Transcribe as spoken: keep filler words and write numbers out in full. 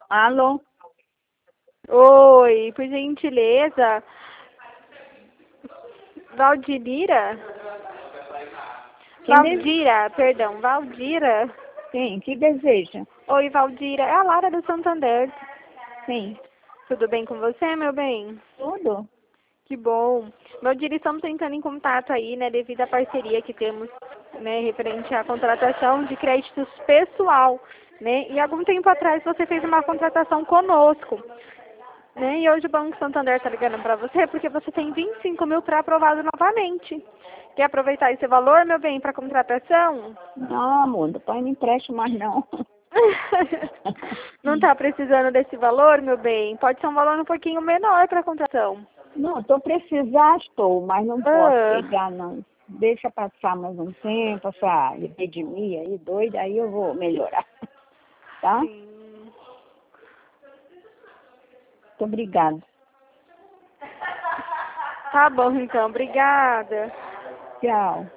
Alô? Oi, por gentileza, Valdira? Quem deseja? Valdira, perdão, Valdira. Sim, que deseja? Oi, Valdira, é a Lara do Santander. Sim. Tudo bem com você, meu bem? Tudo? Que bom. Valdira, estamos entrando em contato aí, né, devido à parceria que temos, né, referente à contratação de créditos pessoal, né? E algum tempo atrás você fez uma contratação conosco, né? E hoje o Banco Santander está ligando para você porque você tem vinte e cinco mil para aprovado novamente. Quer aproveitar esse valor, meu bem, para contratação? Não, amor, depois não empresto mais não. Não está precisando desse valor, meu bem? Pode ser um valor um pouquinho menor para a contratação. Não, estou precisando, estou, mas não posso Ah, pegar não. Deixa passar mais um tempo, essa epidemia aí doida, aí eu vou melhorar. Tá? sim. Muito obrigada. Tá bom, então. Obrigada. Tchau.